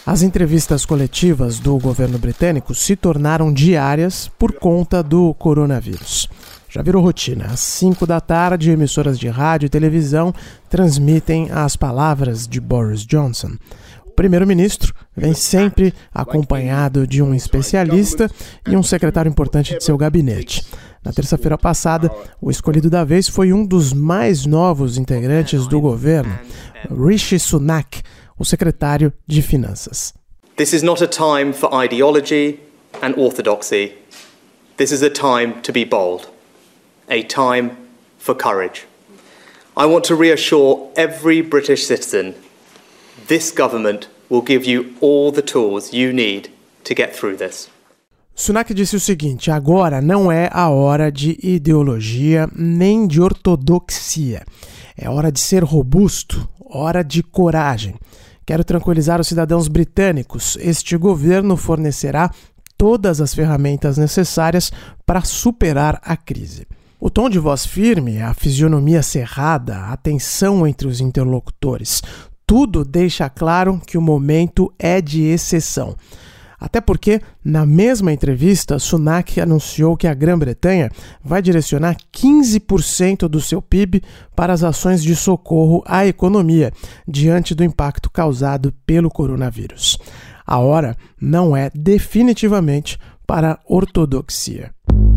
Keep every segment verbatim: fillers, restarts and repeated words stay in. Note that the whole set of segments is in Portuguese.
As entrevistas coletivas do governo britânico se tornaram diárias por conta do coronavírus. Já virou rotina. Às cinco da tarde, emissoras de rádio e televisão transmitem as palavras de Boris Johnson. O primeiro-ministro vem sempre acompanhado de um especialista e um secretário importante de seu gabinete. Na terça-feira passada, o escolhido da vez foi um dos mais novos integrantes do governo, Rishi Sunak, o secretário de Finanças. This is not a time for ideology and orthodoxy. This is a time to be bold. A time for courage. I want to reassure every British citizen this government will give you all the tools you need to get through this. Sunak disse o seguinte: agora não é a hora de ideologia nem de ortodoxia. É hora de ser robusto, hora de coragem. Quero tranquilizar os cidadãos britânicos. Este governo fornecerá todas as ferramentas necessárias para superar a crise. O tom de voz firme, a fisionomia cerrada, a tensão entre os interlocutores, tudo deixa claro que o momento é de exceção. Até porque, na mesma entrevista, Sunak anunciou que a Grã-Bretanha vai direcionar quinze por cento do seu P I B para as ações de socorro à economia, diante do impacto causado pelo coronavírus. A hora não é definitivamente para a ortodoxia.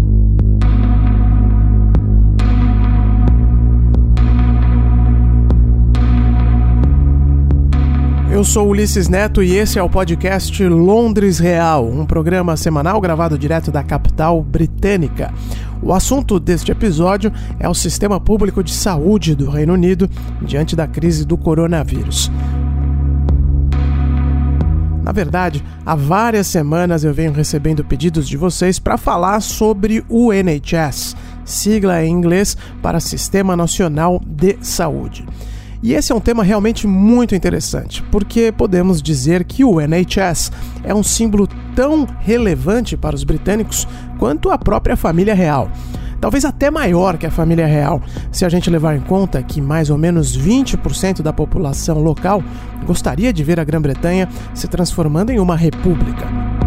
Eu sou Ulisses Neto e esse é o podcast Londres Real, um programa semanal gravado direto da capital britânica. O assunto deste episódio é o sistema público de saúde do Reino Unido diante da crise do coronavírus. Na verdade, há várias semanas eu venho recebendo pedidos de vocês para falar sobre o N H S, sigla em inglês para Sistema Nacional de Saúde. E esse é um tema realmente muito interessante, porque podemos dizer que o N H S é um símbolo tão relevante para os britânicos quanto a própria família real. Talvez até maior que a família real, se a gente levar em conta que mais ou menos vinte por cento da população local gostaria de ver a Grã-Bretanha se transformando em uma república.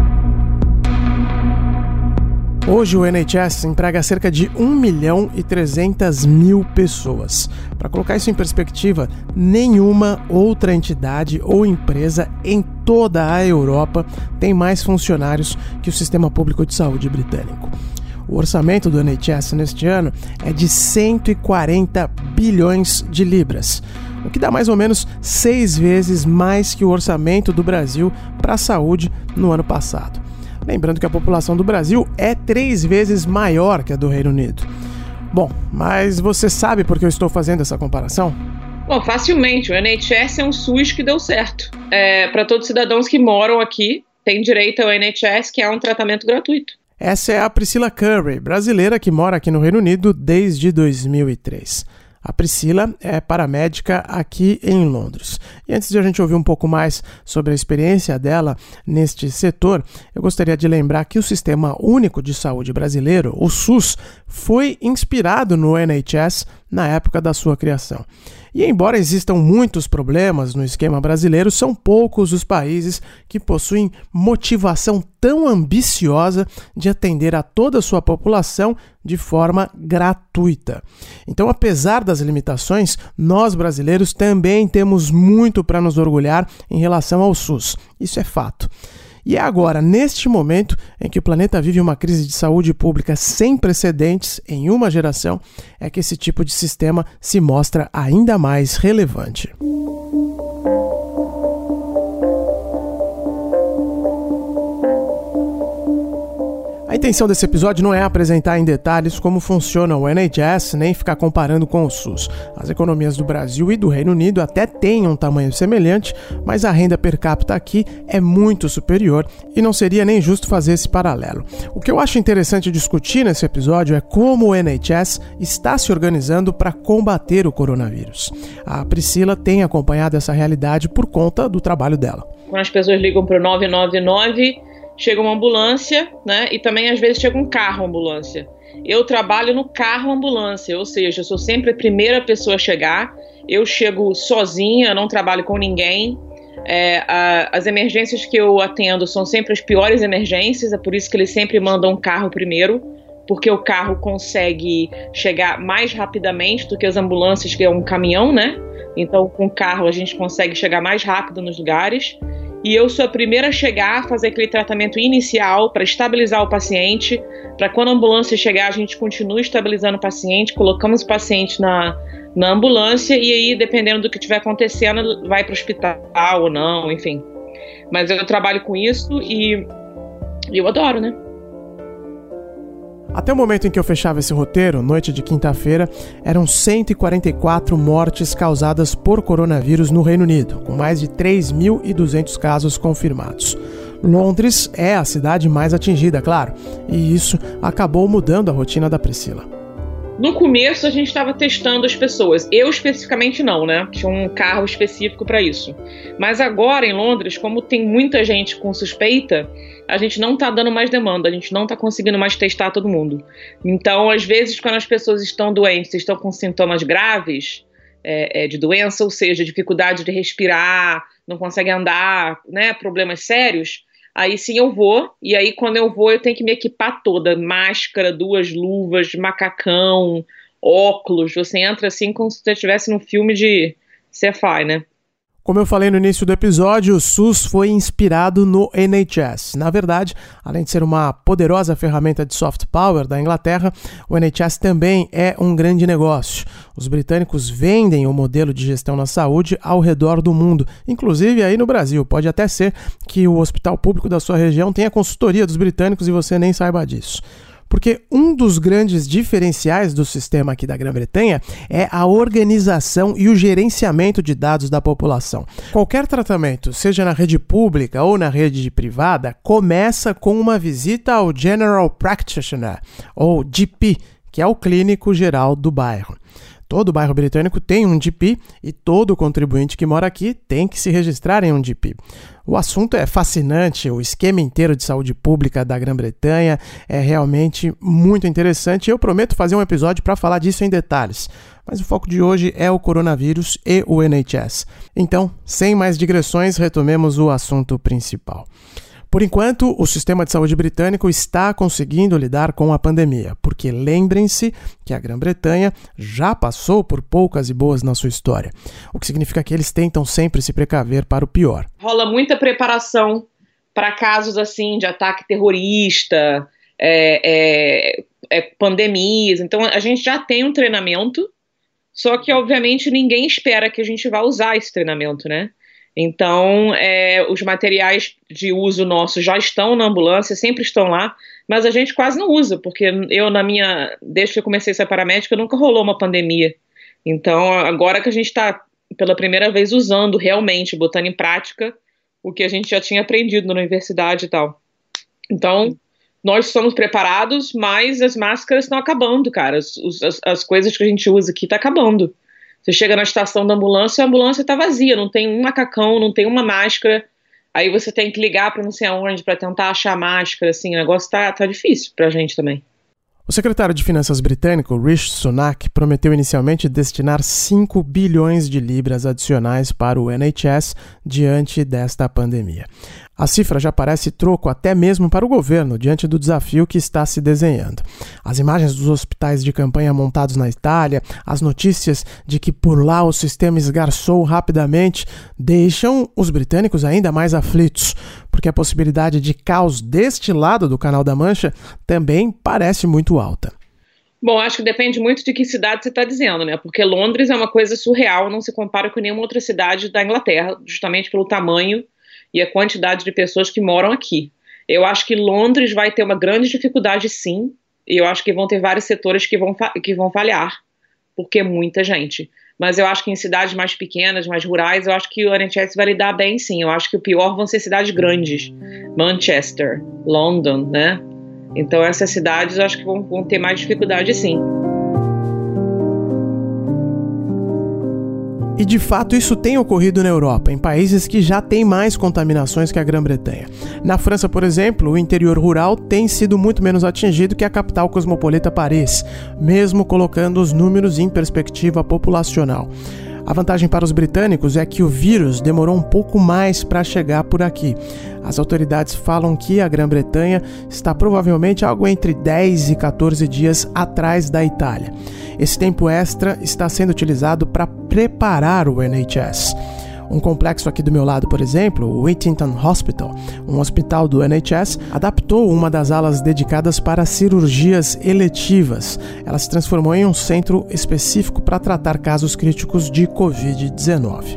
Hoje o N H S emprega cerca de um milhão e trezentas mil pessoas. Para colocar isso em perspectiva, nenhuma outra entidade ou empresa em toda a Europa tem mais funcionários que o Sistema Público de Saúde britânico. O orçamento do N H S neste ano é de cento e quarenta bilhões de libras, o que dá mais ou menos seis vezes mais que o orçamento do Brasil para a saúde no ano passado. Lembrando que a população do Brasil é três vezes maior que a do Reino Unido. Bom, mas você sabe por que eu estou fazendo essa comparação? Bom, facilmente. O N H S é um SUS que deu certo. É, para todos os cidadãos que moram aqui, têm direito ao N H S, que é um tratamento gratuito. Essa é a Priscila Curry, brasileira que mora aqui no Reino Unido desde dois mil e três. A Priscila é paramédica aqui em Londres. E antes de a gente ouvir um pouco mais sobre a experiência dela neste setor, eu gostaria de lembrar que o Sistema Único de Saúde brasileiro, o SUS, foi inspirado no N H S na época da sua criação. E embora existam muitos problemas no esquema brasileiro, são poucos os países que possuem motivação tão ambiciosa de atender a toda a sua população de forma gratuita. Então, apesar das limitações, nós brasileiros também temos muito para nos orgulhar em relação ao SUS. Isso é fato. E é agora, neste momento, em que o planeta vive uma crise de saúde pública sem precedentes em uma geração, é que esse tipo de sistema se mostra ainda mais relevante. A intenção desse episódio não é apresentar em detalhes como funciona o N H S, nem ficar comparando com o SUS. As economias do Brasil e do Reino Unido até têm um tamanho semelhante, mas a renda per capita aqui é muito superior e não seria nem justo fazer esse paralelo. O que eu acho interessante discutir nesse episódio é como o N H S está se organizando para combater o coronavírus. A Priscila tem acompanhado essa realidade por conta do trabalho dela. Quando as pessoas ligam para o nove nove nove... chega uma ambulância, né? E também às vezes chega um carro ambulância. Eu trabalho no carro ambulância, ou seja, eu sou sempre a primeira pessoa a chegar. Eu chego sozinha, não trabalho com ninguém. É, a, as emergências que eu atendo são sempre as piores emergências, é por isso que eles sempre mandam um carro primeiro, porque o carro consegue chegar mais rapidamente do que as ambulâncias, que é um caminhão, né? Então, com o carro a gente consegue chegar mais rápido nos lugares. E eu sou a primeira a chegar, a fazer aquele tratamento inicial para estabilizar o paciente, para quando a ambulância chegar a gente continue estabilizando o paciente, colocamos o paciente na, na ambulância e aí, dependendo do que estiver acontecendo, vai para o hospital ou não, enfim. Mas eu trabalho com isso e eu adoro, né? Até o momento em que eu fechava esse roteiro, noite de quinta-feira, eram cento e quarenta e quatro mortes causadas por coronavírus no Reino Unido, com mais de três mil e duzentos casos confirmados. Londres é a cidade mais atingida, claro, e isso acabou mudando a rotina da Priscila. No começo a gente estava testando as pessoas, eu especificamente não, né? Tinha um carro específico para isso. Mas agora em Londres, como tem muita gente com suspeita, a gente não está dando mais demanda, a gente não está conseguindo mais testar todo mundo. Então, às vezes, quando as pessoas estão doentes, estão com sintomas graves é, é, de doença, ou seja, dificuldade de respirar, não conseguem andar, né? Problemas sérios, aí sim eu vou, e aí quando eu vou eu tenho que me equipar toda, máscara, duas luvas, macacão, óculos, você entra assim como se você estivesse num filme de sci-fi, né? Como eu falei no início do episódio, o SUS foi inspirado no N H S. Na verdade, além de ser uma poderosa ferramenta de soft power da Inglaterra, o N H S também é um grande negócio. Os britânicos vendem o modelo de gestão na saúde ao redor do mundo, inclusive aí no Brasil. Pode até ser que o hospital público da sua região tenha consultoria dos britânicos e você nem saiba disso. Porque um dos grandes diferenciais do sistema aqui da Grã-Bretanha é a organização e o gerenciamento de dados da população. Qualquer tratamento, seja na rede pública ou na rede privada, começa com uma visita ao General Practitioner, ou G P, que é o clínico geral do bairro. Todo bairro britânico tem um G P e todo contribuinte que mora aqui tem que se registrar em um G P. O assunto é fascinante, o esquema inteiro de saúde pública da Grã-Bretanha é realmente muito interessante e eu prometo fazer um episódio para falar disso em detalhes. Mas o foco de hoje é o coronavírus e o N H S. Então, sem mais digressões, retomemos o assunto principal. Por enquanto, o sistema de saúde britânico está conseguindo lidar com a pandemia, porque lembrem-se que a Grã-Bretanha já passou por poucas e boas na sua história, o que significa que eles tentam sempre se precaver para o pior. Rola muita preparação para casos assim de ataque terrorista, é, é, é, pandemias, então a gente já tem um treinamento, só que obviamente ninguém espera que a gente vá usar esse treinamento, né? Então, é, os materiais de uso nossos já estão na ambulância, sempre estão lá, mas a gente quase não usa, porque eu, na minha, desde que eu comecei a ser paramédica, nunca rolou uma pandemia. Então, agora que a gente está, pela primeira vez, usando realmente, botando em prática o que a gente já tinha aprendido na universidade e tal. Então, nós estamos preparados, mas as máscaras estão acabando, cara. As, as, as coisas que a gente usa aqui estão acabando. Você chega na estação da ambulância, a ambulância está vazia, não tem um macacão, não tem uma máscara. Aí você tem que ligar para não sei aonde para tentar achar a máscara, assim, o negócio tá, tá difícil pra gente também. O secretário de Finanças britânico, Rishi Sunak, prometeu inicialmente destinar cinco bilhões de libras adicionais para o N H S diante desta pandemia. A cifra já parece troco até mesmo para o governo, diante do desafio que está se desenhando. As imagens dos hospitais de campanha montados na Itália, as notícias de que por lá o sistema esgarçou rapidamente, deixam os britânicos ainda mais aflitos, porque a possibilidade de caos deste lado do Canal da Mancha também parece muito alta. Bom, acho que depende muito de que cidade você está dizendo, né? Porque Londres é uma coisa surreal, não se compara com nenhuma outra cidade da Inglaterra, justamente pelo tamanho e a quantidade de pessoas que moram aqui. Eu acho que Londres vai ter uma grande dificuldade, sim, e eu acho que vão ter vários setores que vão, que vão falhar, porque é muita gente. Mas eu acho que em cidades mais pequenas, mais rurais, eu acho que o N H S vai lidar bem, sim. Eu acho que o pior vão ser cidades grandes. Manchester, London, né? Então essas cidades eu acho que vão, vão ter mais dificuldade, sim. E de fato isso tem ocorrido na Europa, em países que já têm mais contaminações que a Grã-Bretanha. Na França, por exemplo, o interior rural tem sido muito menos atingido que a capital cosmopolita Paris, mesmo colocando os números em perspectiva populacional. A vantagem para os britânicos é que o vírus demorou um pouco mais para chegar por aqui. As autoridades falam que a Grã-Bretanha está provavelmente algo entre dez e quatorze dias atrás da Itália. Esse tempo extra está sendo utilizado para preparar o N H S. Um complexo aqui do meu lado, por exemplo, o Whittington Hospital, um hospital do N H S, adaptou uma das alas dedicadas para cirurgias eletivas. Ela se transformou em um centro específico para tratar casos críticos de covid dezenove.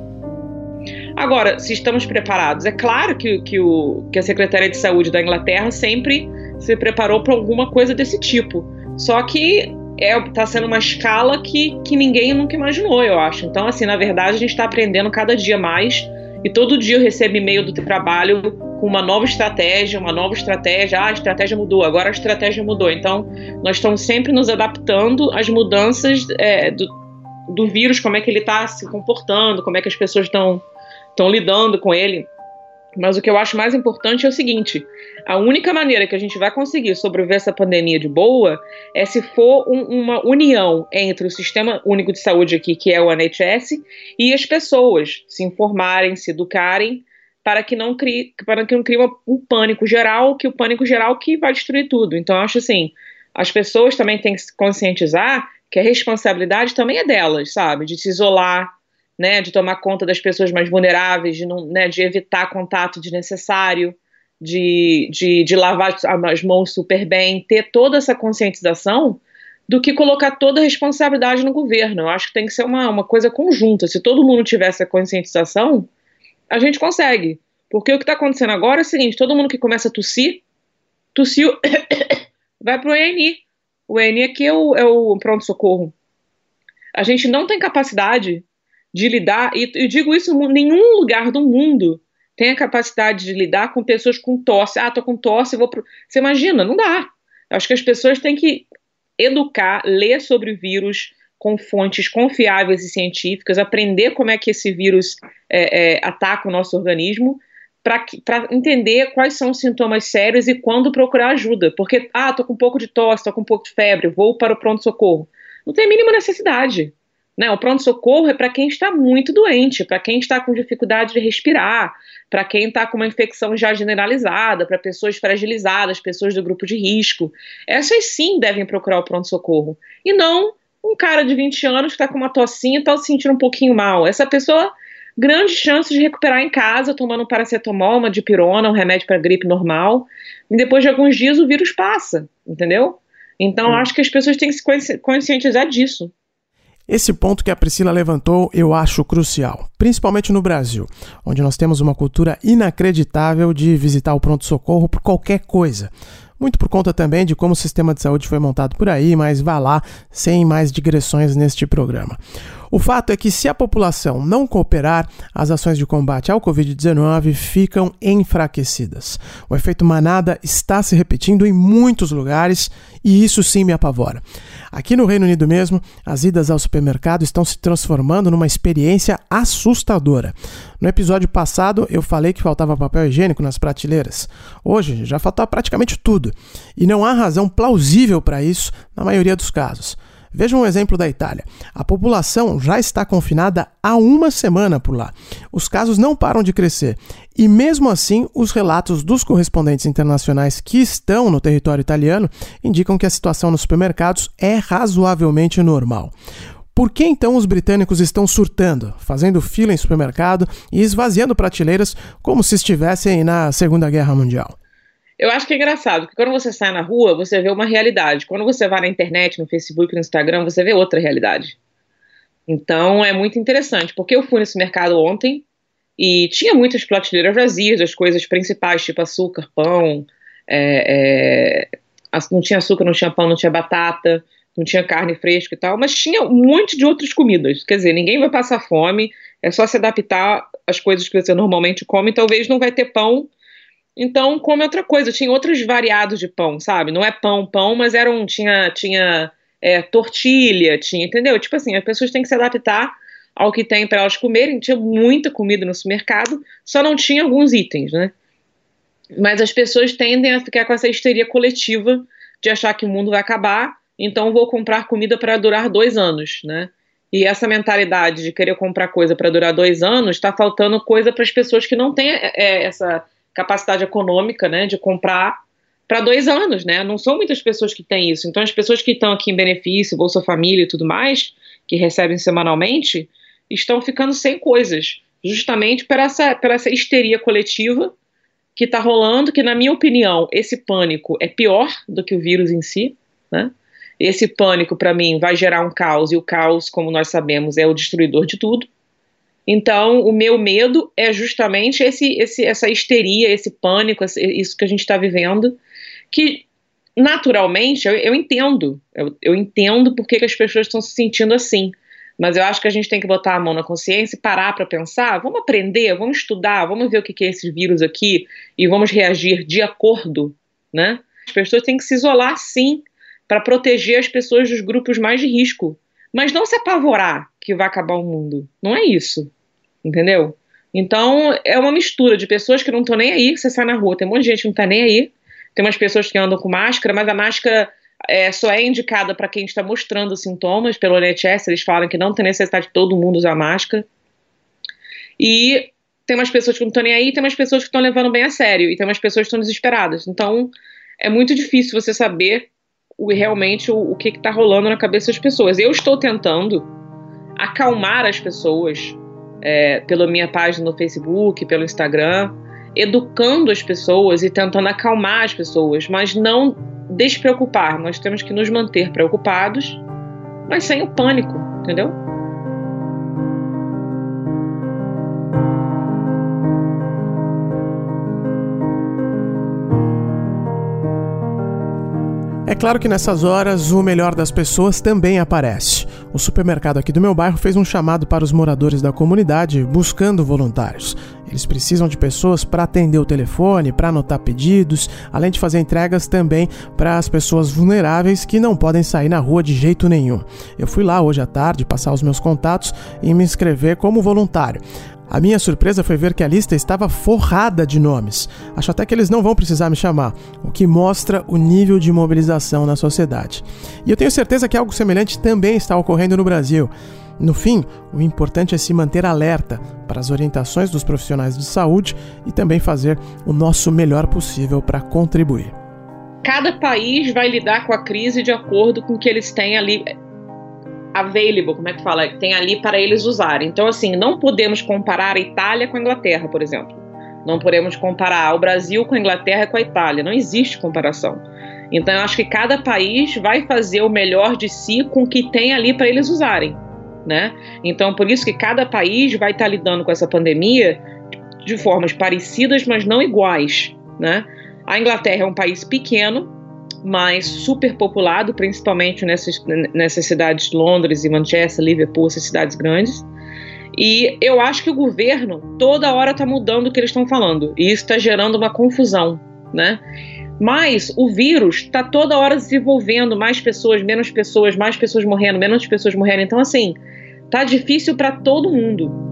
Agora, se estamos preparados, é claro que, que, o, que a Secretaria de Saúde da Inglaterra sempre se preparou para alguma coisa desse tipo. Só que está sendo uma escala que, que ninguém nunca imaginou, eu acho. Então, assim, na verdade, a gente está aprendendo cada dia mais e todo dia eu recebo e-mail do trabalho com uma nova estratégia, uma nova estratégia. Ah, a estratégia mudou, agora a estratégia mudou. Então, nós estamos sempre nos adaptando às mudanças é, do, do vírus, como é que ele está se comportando, como é que as pessoas estão estão lidando com ele. Mas o que eu acho mais importante é o seguinte: a única maneira que a gente vai conseguir sobreviver essa pandemia de boa é se for um, uma união entre o Sistema Único de Saúde aqui, que é o N H S, e as pessoas se informarem, se educarem, para que não crie, para que não crie uma, um pânico geral, que o pânico geral que vai destruir tudo. Então, eu acho assim, as pessoas também têm que se conscientizar que a responsabilidade também é delas, sabe? De se isolar, né, de tomar conta das pessoas mais vulneráveis, de, não, né, de evitar contato desnecessário, de, de, de lavar as mãos super bem, ter toda essa conscientização, do que colocar toda a responsabilidade no governo. Eu acho que tem que ser uma, uma coisa conjunta. Se todo mundo tiver essa conscientização, a gente consegue. Porque o que está acontecendo agora é o seguinte: todo mundo que começa a tossir, tossiu, vai para o E N I. O E N I aqui é o, é o pronto-socorro. A gente não tem capacidade de lidar, e eu digo isso, em nenhum lugar do mundo tem a capacidade de lidar com pessoas com tosse. Ah, tô com tosse, vou pro... Você imagina? Não dá. Eu acho que as pessoas têm que educar, ler sobre o vírus com fontes confiáveis e científicas, aprender como é que esse vírus é, é, ataca o nosso organismo, para entender quais são os sintomas sérios e quando procurar ajuda. Porque, ah, tô com um pouco de tosse, tô com um pouco de febre, vou para o pronto-socorro. Não tem a mínima necessidade. Né, o pronto-socorro é para quem está muito doente, para quem está com dificuldade de respirar, para quem está com uma infecção já generalizada, para pessoas fragilizadas, pessoas do grupo de risco. Essas sim devem procurar o pronto-socorro. E não um cara de vinte anos que está com uma tossinha e está se sentindo um pouquinho mal. Essa pessoa, grandes chances de recuperar em casa, tomando um paracetamol, uma dipirona, um remédio para gripe normal. E depois de alguns dias o vírus passa, entendeu? Então, acho que as pessoas têm que se conscientizar disso. Esse ponto que a Priscila levantou eu acho crucial, principalmente no Brasil, onde nós temos uma cultura inacreditável de visitar o pronto-socorro por qualquer coisa. Muito por conta também de como o sistema de saúde foi montado por aí, mas vá lá, sem mais digressões neste programa. O fato é que se a população não cooperar, as ações de combate ao covid dezenove ficam enfraquecidas. O efeito manada está se repetindo em muitos lugares e isso sim me apavora. Aqui no Reino Unido mesmo, as idas ao supermercado estão se transformando numa experiência assustadora. No episódio passado, eu falei que faltava papel higiênico nas prateleiras. Hoje, já falta praticamente tudo. E não há razão plausível para isso na maioria dos casos. Veja um exemplo da Itália. A população já está confinada há uma semana por lá. Os casos não param de crescer. E mesmo assim, os relatos dos correspondentes internacionais que estão no território italiano indicam que a situação nos supermercados é razoavelmente normal. Por que então os britânicos estão surtando, fazendo fila em supermercado e esvaziando prateleiras como se estivessem na Segunda Guerra Mundial? Eu acho que é engraçado, porque quando você sai na rua, você vê uma realidade. Quando você vai na internet, no Facebook, no Instagram, você vê outra realidade. Então, é muito interessante, porque eu fui nesse mercado ontem e tinha muitas prateleiras vazias das coisas principais, tipo açúcar, pão, é, é, não tinha açúcar, não tinha pão, não tinha batata, não tinha carne fresca e tal, mas tinha um monte de outras comidas. Quer dizer, ninguém vai passar fome, é só se adaptar às coisas que você normalmente come, talvez não vai ter pão. Então, come outra coisa. Tinha outros variados de pão, sabe? Não é pão, pão, mas era um, tinha, tinha é, tortilha, tinha, entendeu? Tipo assim, as pessoas têm que se adaptar ao que tem para elas comerem. Tinha muita comida no supermercado, só não tinha alguns itens, né? Mas as pessoas tendem a ficar com essa histeria coletiva de achar que o mundo vai acabar, então vou comprar comida para durar dois anos, né? E essa mentalidade de querer comprar coisa para durar dois anos, está faltando coisa para as pessoas que não têm é, essa capacidade econômica, né, de comprar para dois anos, né? Não são muitas pessoas que têm isso. Então, as pessoas que estão aqui em benefício, Bolsa Família e tudo mais, que recebem semanalmente, estão ficando sem coisas, justamente por essa, por essa histeria coletiva que está rolando, que, na minha opinião, esse pânico é pior do que o vírus em si, né? Esse pânico, para mim, vai gerar um caos, e o caos, como nós sabemos, é o destruidor de tudo. Então, o meu medo é justamente esse, esse, essa histeria, esse pânico, isso que a gente está vivendo, que, naturalmente, eu, eu entendo, eu, eu entendo por que, que as pessoas estão se sentindo assim, mas eu acho que a gente tem que botar a mão na consciência e parar para pensar, vamos aprender, vamos estudar, vamos ver o que, que é esse vírus aqui, e vamos reagir de acordo, né? As pessoas têm que se isolar, sim, para proteger as pessoas dos grupos mais de risco, mas não se apavorar que vai acabar o mundo, não é isso, entendeu? Então é uma mistura de pessoas que não estão nem aí, você sai na rua, tem um monte de gente que não está nem aí, tem umas pessoas que andam com máscara, mas a máscara é, só é indicada para quem está mostrando sintomas. Pelo N H S eles falam que não tem necessidade de todo mundo usar máscara, e tem umas pessoas que não estão nem aí, tem umas pessoas que estão levando bem a sério, e tem umas pessoas que estão desesperadas. Então é muito difícil você saber o, realmente o, o que está rolando na cabeça das pessoas. Eu estou tentando acalmar as pessoas é, pela minha página no Facebook, pelo Instagram, educando as pessoas e tentando acalmar as pessoas, mas não despreocupar. Nós temos que nos manter preocupados, mas sem o pânico, entendeu? É claro que nessas horas o melhor das pessoas também aparece. O supermercado aqui do meu bairro fez um chamado para os moradores da comunidade buscando voluntários. Eles precisam de pessoas para atender o telefone, para anotar pedidos, além de fazer entregas também para as pessoas vulneráveis que não podem sair na rua de jeito nenhum. Eu fui lá hoje à tarde passar os meus contatos e me inscrever como voluntário. A minha surpresa foi ver que a lista estava forrada de nomes. Acho até que eles não vão precisar me chamar, o que mostra o nível de mobilização na sociedade. E eu tenho certeza que algo semelhante também está ocorrendo no Brasil. No fim, o importante é se manter alerta para as orientações dos profissionais de saúde e também fazer o nosso melhor possível para contribuir. Cada país vai lidar com a crise de acordo com o que eles têm ali available, como é que fala? Tem ali para eles usarem. Então, assim, não podemos comparar a Itália com a Inglaterra, por exemplo. Não podemos comparar o Brasil com a Inglaterra e com a Itália. Não existe comparação. Então, eu acho que cada país vai fazer o melhor de si com o que tem ali para eles usarem, né? Então, por isso que cada país vai estar lidando com essa pandemia de formas parecidas, mas não iguais, né? A Inglaterra é um país pequeno, mas superpopulado, principalmente nessas, nessas cidades de Londres e Manchester, Liverpool, essas cidades grandes. E eu acho que o governo toda hora está mudando o que eles estão falando, e isso está gerando uma confusão, né? Mas o vírus está toda hora desenvolvendo, mais pessoas, menos pessoas, mais pessoas morrendo, menos pessoas morrendo. Então, assim, tá difícil para todo mundo.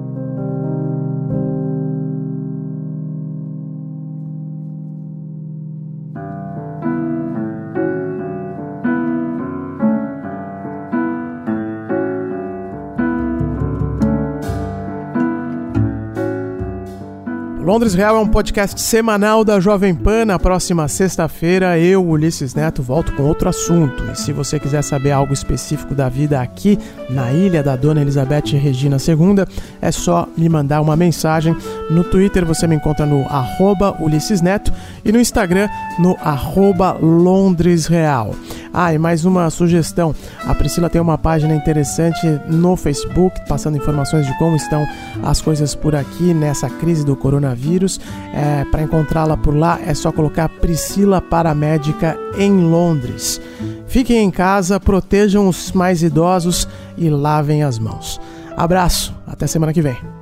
Londres Real é um podcast semanal da Jovem Pan. Na próxima sexta-feira, eu, Ulisses Neto, volto com outro assunto. E se você quiser saber algo específico da vida aqui na ilha da Dona Elizabeth Regina segunda, é só me mandar uma mensagem. No Twitter você me encontra no arroba Ulisses Neto e no Instagram no arroba Londres Real. Ah, e mais uma sugestão. A Priscila tem uma página interessante no Facebook, passando informações de como estão as coisas por aqui nessa crise do coronavírus. É, para encontrá-la por lá é só colocar Priscila Paramédica em Londres. Fiquem em casa, protejam os mais idosos e lavem as mãos. Abraço, até semana que vem.